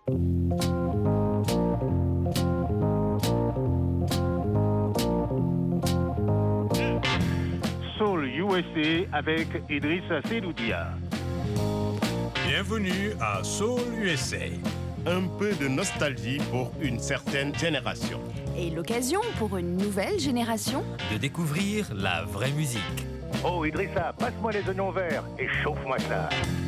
Soul USA avec Idrissa Seloudia. Bienvenue à Soul USA. Un peu de nostalgie pour une certaine génération. Et l'occasion pour une nouvelle génération de découvrir la vraie musique. Oh Idrissa, passe-moi les oignons verts et chauffe-moi ça.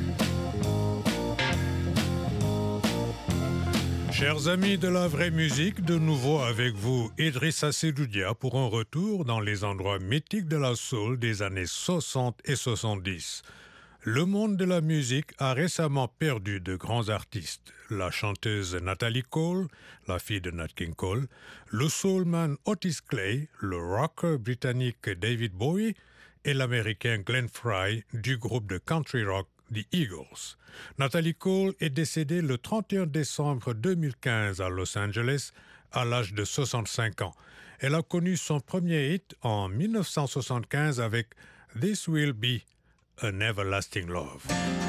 Chers amis de la vraie musique, de nouveau avec vous, Idrissa Seloudia pour un retour dans les endroits mythiques de la soul des années 60 et 70. Le monde de la musique a récemment perdu de grands artistes. La chanteuse Natalie Cole, la fille de Nat King Cole, le soulman Otis Clay, le rocker britannique David Bowie et l'américain Glenn Frey du groupe de country rock The Eagles. Natalie Cole est décédée le 31 décembre 2015 à Los Angeles à l'âge de 65 ans. Elle a connu son premier hit en 1975 avec This Will Be An Everlasting Love.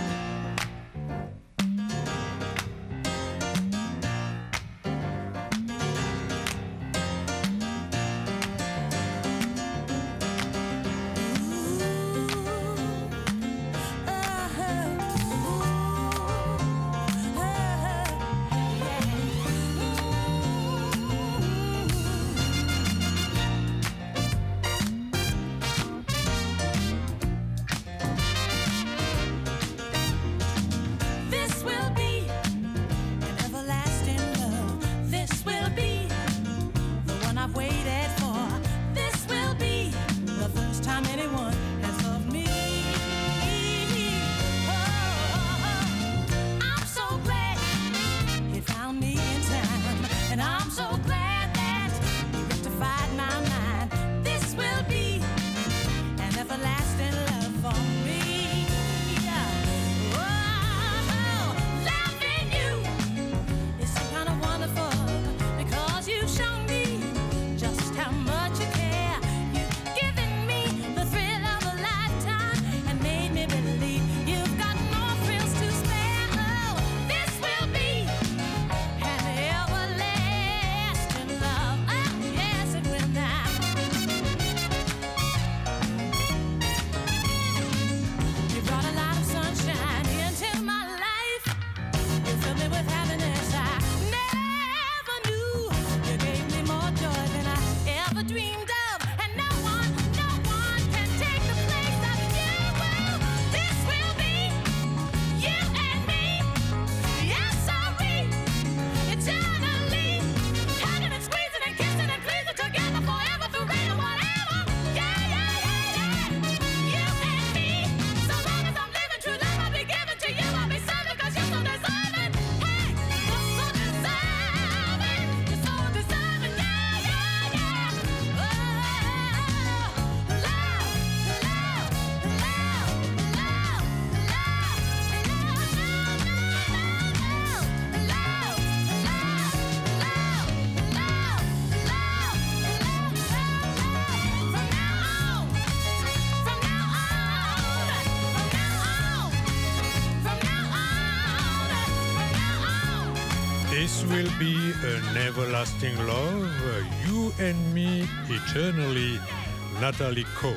This Will Be an Everlasting Love, You and Me Eternally, Natalie Cole.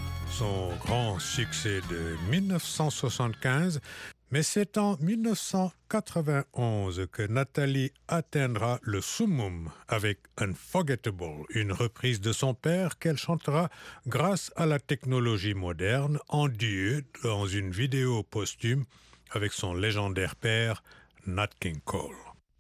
Son grand succès de 1975, mais c'est en 1991 que Natalie atteindra le summum avec Unforgettable, une reprise de son père qu'elle chantera grâce à la technologie moderne en duo dans une vidéo posthume avec son légendaire père Nat King Cole.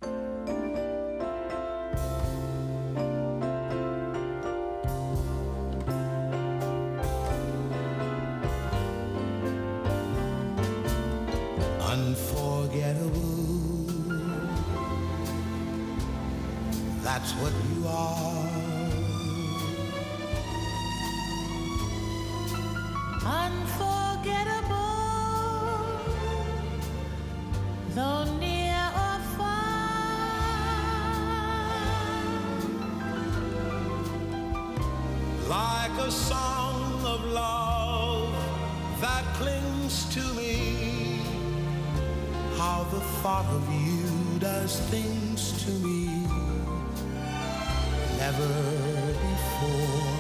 Unforgettable, that's what you are. Unforgettable, though near or far. Like a song of love that clings to me. How the thought of you does things to me never before.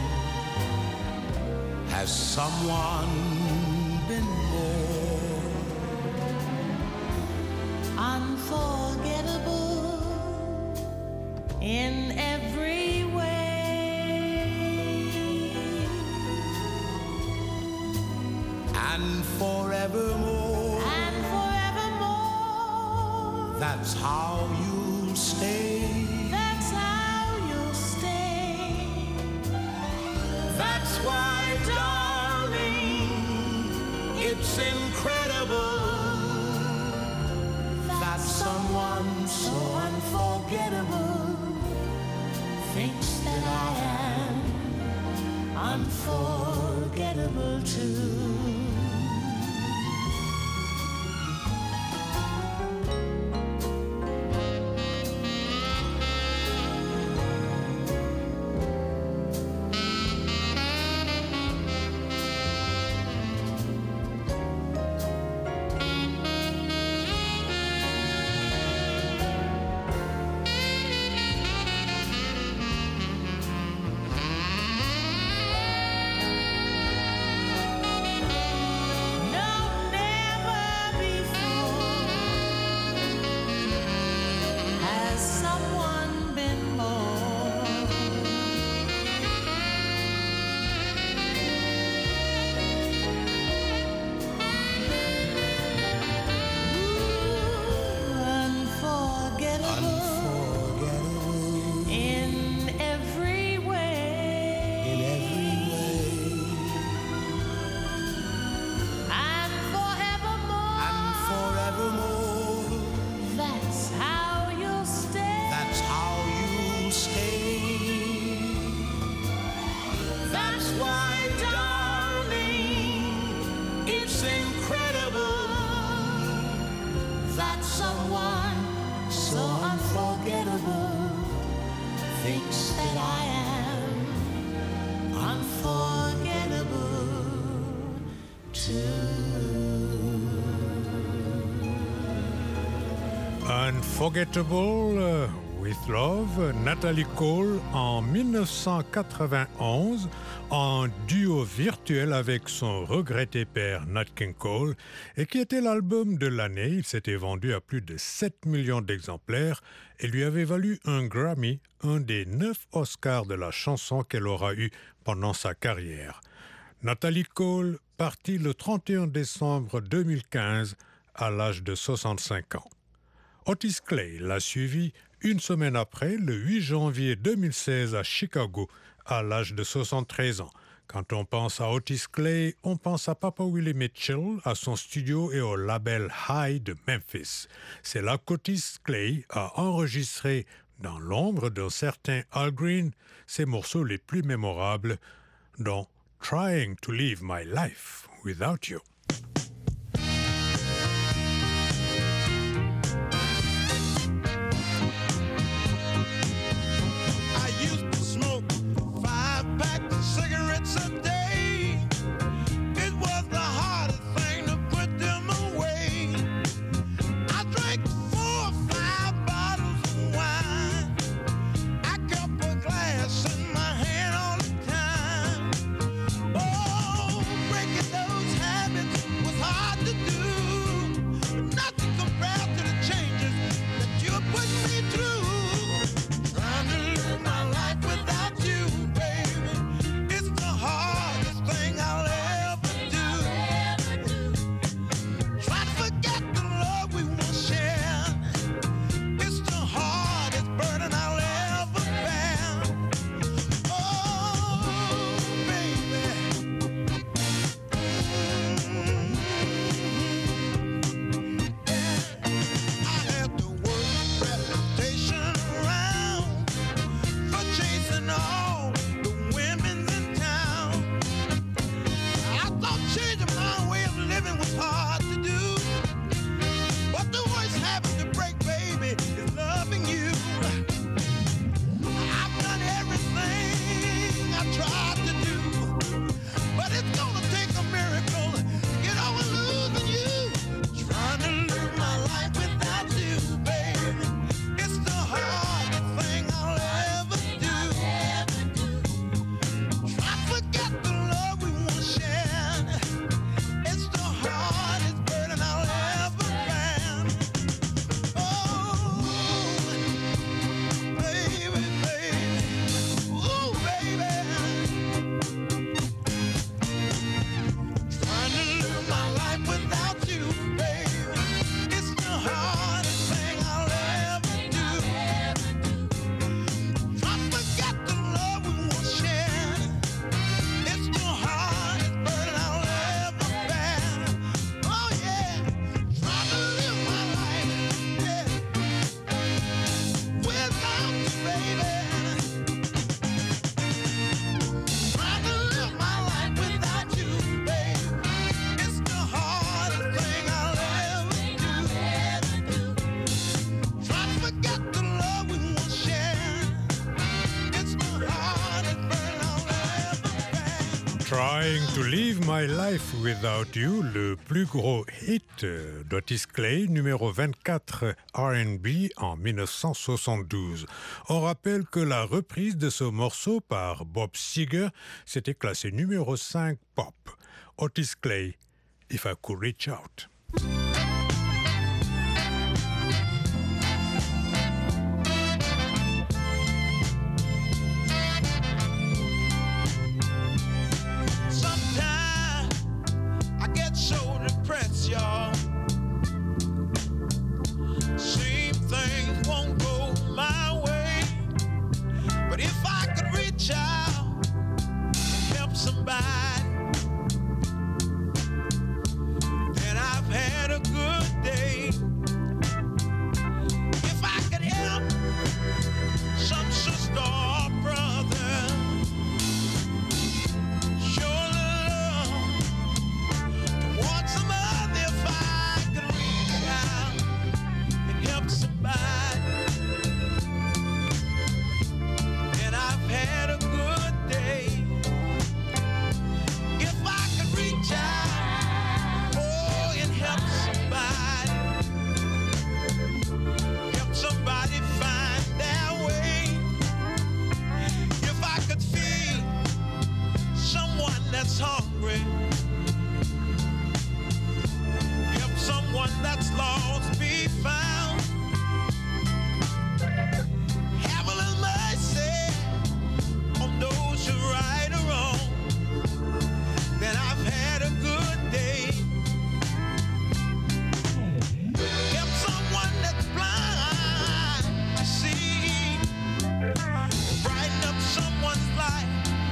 Has someone been more unforgettable in every way and forevermore? and forevermore? That's how you'll stay. That's how you'll stay. That's why, darling, it's incredible that someone so unforgettable Thinks that I am unforgettable too. Unforgettable with Love, Natalie Cole en 1991 en duo virtuel avec son regretté père Nat King Cole et qui était l'album de l'année. Il s'était vendu à plus de 7 millions d'exemplaires et lui avait valu un Grammy, un des 9 Oscars de la chanson qu'elle aura eu pendant sa carrière. Natalie Cole partit le 31 décembre 2015 à l'âge de 65 ans. Otis Clay l'a suivi une semaine après, le 8 janvier 2016 à Chicago, à l'âge de 73 ans. Quand on pense à Otis Clay, on pense à Papa Willie Mitchell, à son studio et au label High de Memphis. C'est là qu'Otis Clay a enregistré, dans l'ombre d'un certain Al Green, ses morceaux les plus mémorables, dont Trying to Live My Life Without You. Trying to Live My Life Without You, le plus gros hit d'Otis Clay, numéro 24 R&B en 1972. On rappelle que la reprise de ce morceau par Bob Seger s'était classée numéro 5 pop. Otis Clay, If I Could Reach Out. Y'all. Seem things won't go my way, but if I could reach out and help somebody, then I've had a good day. If I could help some sister or brother, sure love towards some hungry, help someone that's lost be found, have a little mercy on those who right or wrong, then I've had a good day. Help someone that's blind to see, brighten up someone's life.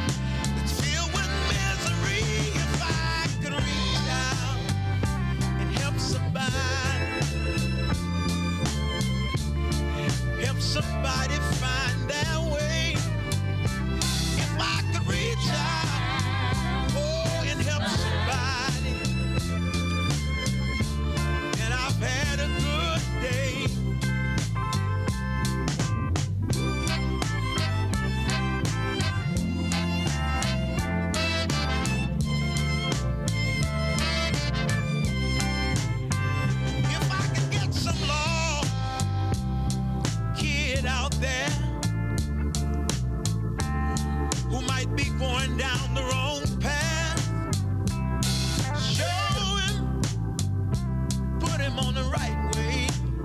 Somebody find their way. If I could reach out, oh, and help somebody, and I've had a good day. If I could get some love out there who might be going down the wrong path, show him, put him on the right way,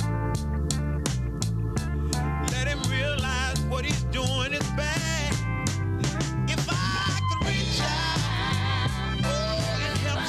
let him realize what he's doing is bad. If I could reach out, oh, and help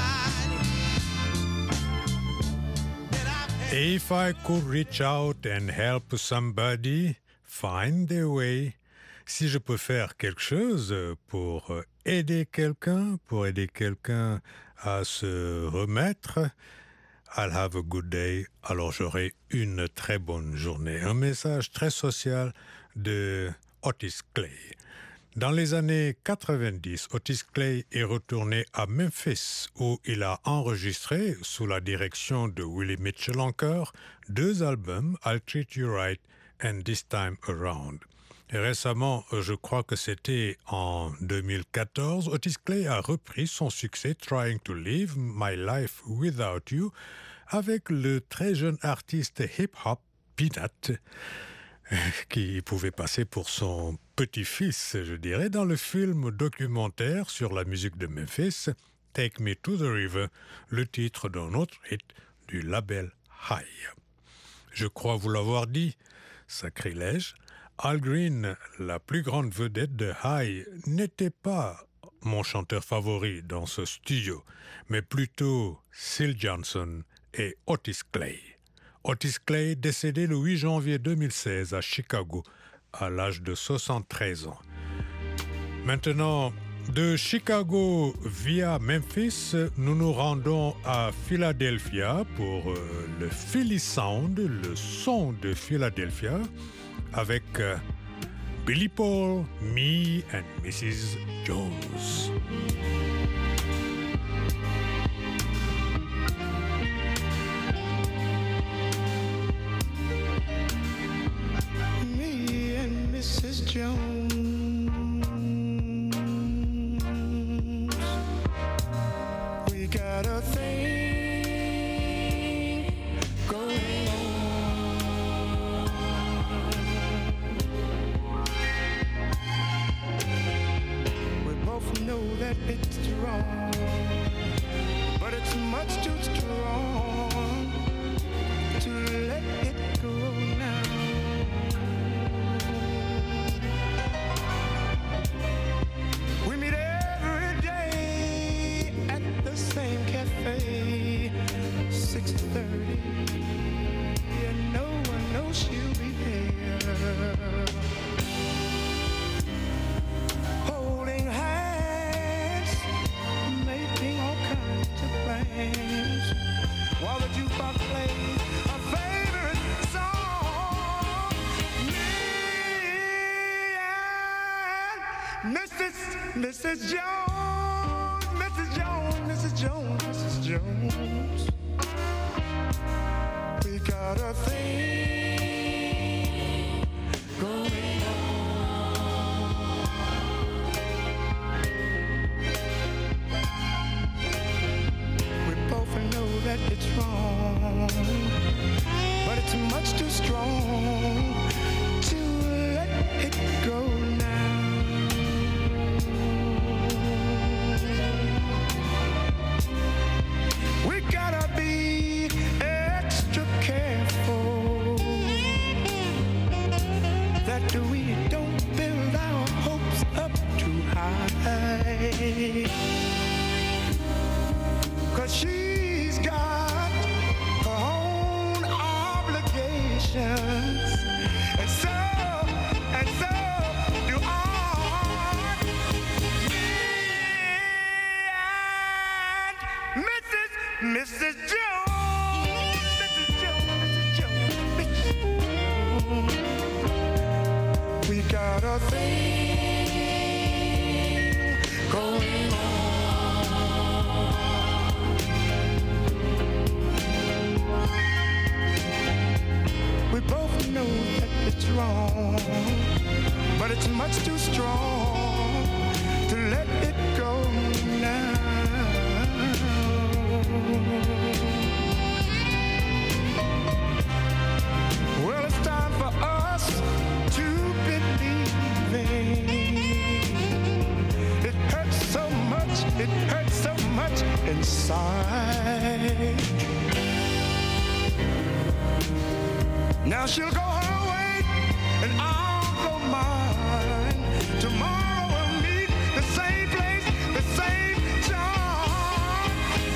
somebody, then I've had. If I could reach out and help somebody find their way, si je peux faire quelque chose pour aider quelqu'un à se remettre, I'll have a good day, alors j'aurai une très bonne journée. Un message très social de Otis Clay. Dans les années 90, Otis Clay est retourné à Memphis où il a enregistré, sous la direction de Willie Mitchell encore, 2 albums, I'll Treat You Right and This Time Around. Et récemment, je crois que c'était en 2014, Otis Clay a repris son succès Trying to Live My Life Without You avec le très jeune artiste hip-hop Peanut, qui pouvait passer pour son petit-fils, je dirais, dans le film documentaire sur la musique de Memphis, Take Me to the River, le titre d'un autre hit du label High. Je crois vous l'avoir dit, sacrilège, Al Green, la plus grande vedette de High, n'était pas mon chanteur favori dans ce studio, mais plutôt Syl Johnson et Otis Clay. Otis Clay, décédé le 8 janvier 2016 à Chicago, à l'âge de 73 ans. Maintenant, de Chicago via Memphis, nous nous rendons à Philadelphia pour le Philly Sound, le son de Philadelphia, avec Billy Paul, Me and Mrs. Jones. Me and Mrs. Jones Mrs. Jones, Mrs. Jones, Mrs. Jones, Mrs. Jones. We got a thing going on. We both know that it's wrong, but it's much too strong to let it go now. We gotta be extra careful that we don't build our hopes up too high, 'cause she's got her own obligations, and so do I. Me and Mrs. Jones, Mrs. Jones, Mrs. Jones, Mrs. Jones. We got a thing going on. We both know that it's wrong, but it's much too strong to let it go now. Well, it's time for us to believe it hurts so much inside. Now she'll go her way and I'll go mine. Tomorrow we'll meet the same place, the same time.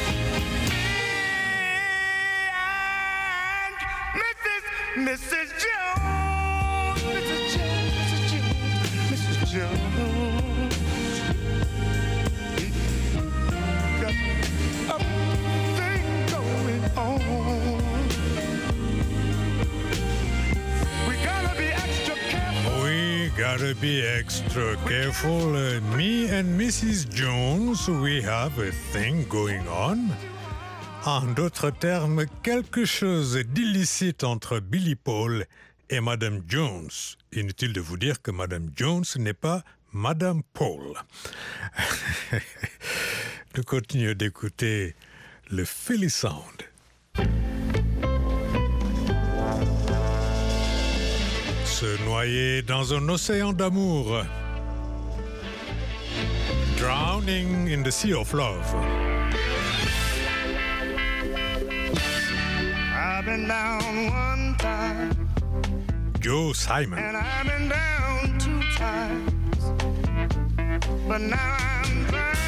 Me and Mrs. Jones, Mrs. Jones, Mrs. Jones, Mrs. Jones. Got a thing going on. We gotta be extra careful. We gotta be extra careful. Me and Mrs. Jones, we have a thing going on. En d'autres termes, quelque chose d'illicite entre Billy Paul et Madame Jones. Inutile de vous dire que Madame Jones n'est pas Madame Paul. Nous continuons d'écouter le Philly Sound. Se noyer dans un océan d'amour. Drowning in the sea of love. I've been down one time, Joe Simon. and I've been down 2 times, but now I'm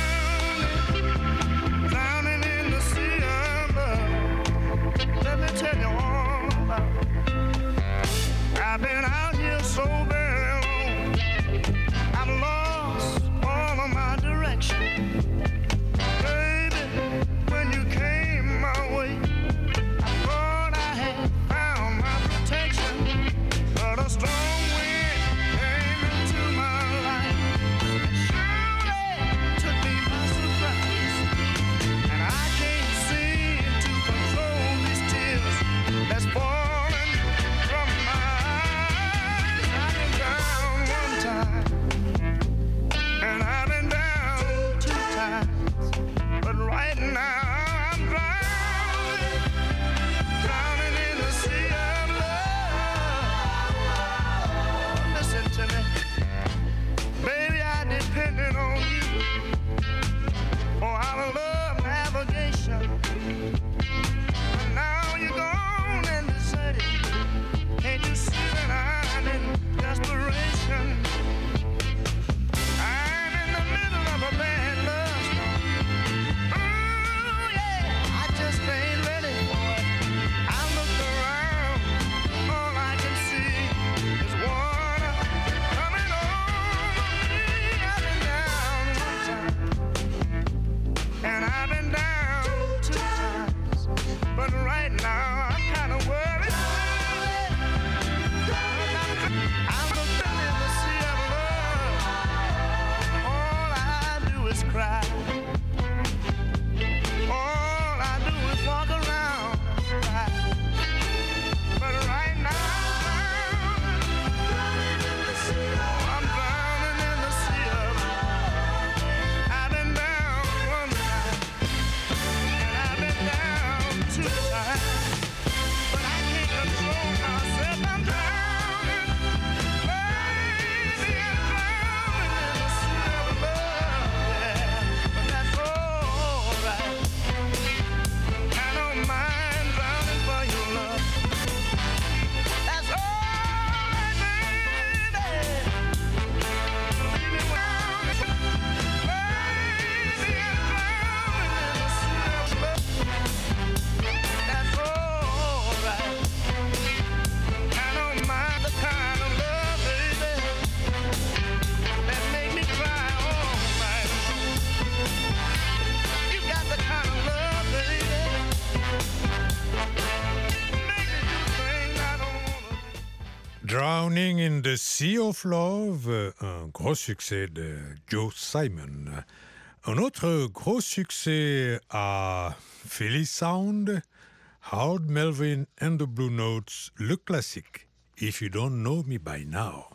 drowning in the sea of love. Let me tell you all about it. I've been out here so very long, I've lost all of my direction. Baby, when you came my way, a strong wind came into my life, surely took me by surprise, and I can't seem to control these tears that's falling from my eyes. Drowning in the Sea of Love, un gros succès de Joe Simon. Un autre gros succès à Philly Sound, Howard Melvin and the Blue Notes, le classique If You Don't Know Me By Now.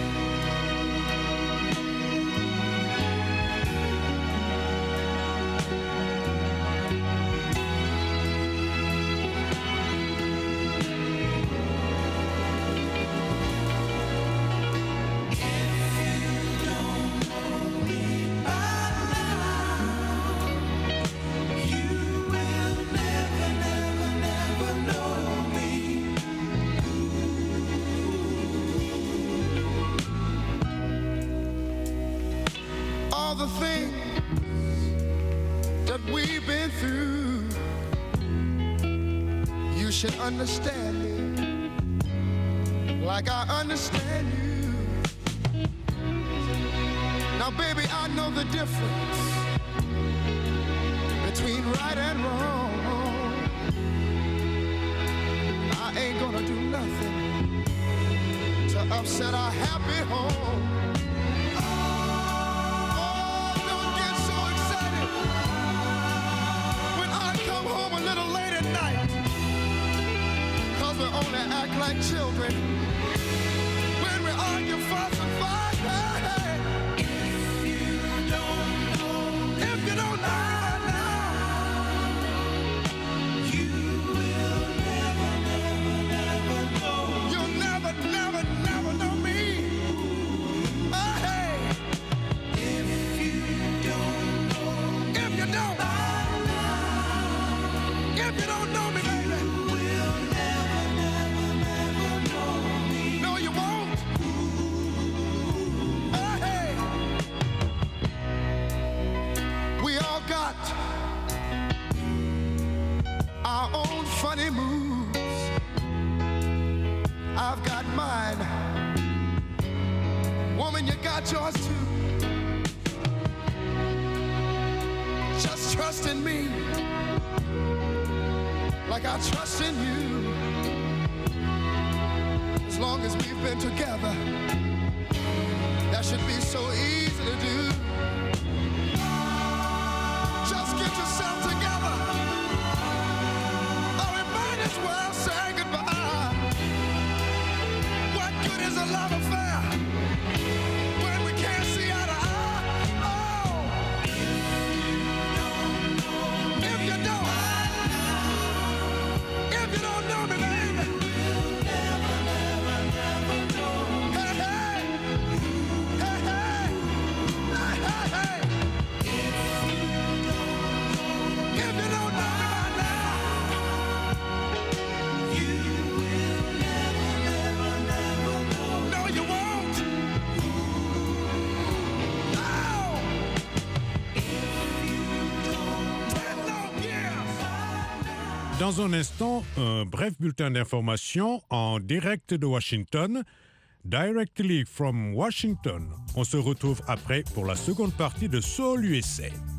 The things that we've been through, you should understand me like I understand you. Now, baby, I know the difference between right and wrong. I ain't gonna do nothing to upset our happy home. Only act like children when we argue, fuss, and fight. Hey, hey. If you don't know now, you will never know. You'll never know me. Oh, hey. If you don't know, if you don't know me, baby. Got our own funny moves. I've got mine. Woman, you got yours too. Just trust in me like I trust in you. As long as we've been together, that should be so easy to do. Just get yourself together, or we might as well say goodbye. What good is a love affair when we can't see eye to eye? Oh, if you don't know me, baby, we'll never know. Hey, hey, hey, hey, hey, hey. Dans un instant, un bref bulletin d'information en direct de Washington. Directly from Washington. On se retrouve après pour la seconde partie de Soul USA.